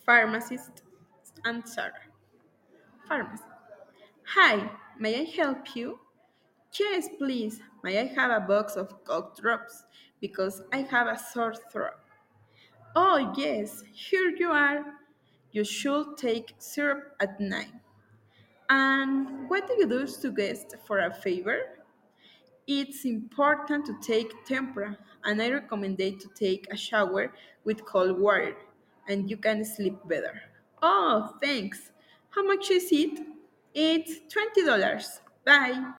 Pharmacist and Sarah. Pharmacy. Hi, may I help you? Yes, please. May I have a box of cough drops because I have a sore throat. Oh, yes, here you are. You should take syrup at night. And what do you do to guests for a favor? It's important to take tempera, and I recommend it to take a shower with cold water, and you can sleep better. Oh, thanks. How much is it? It's $20. Bye.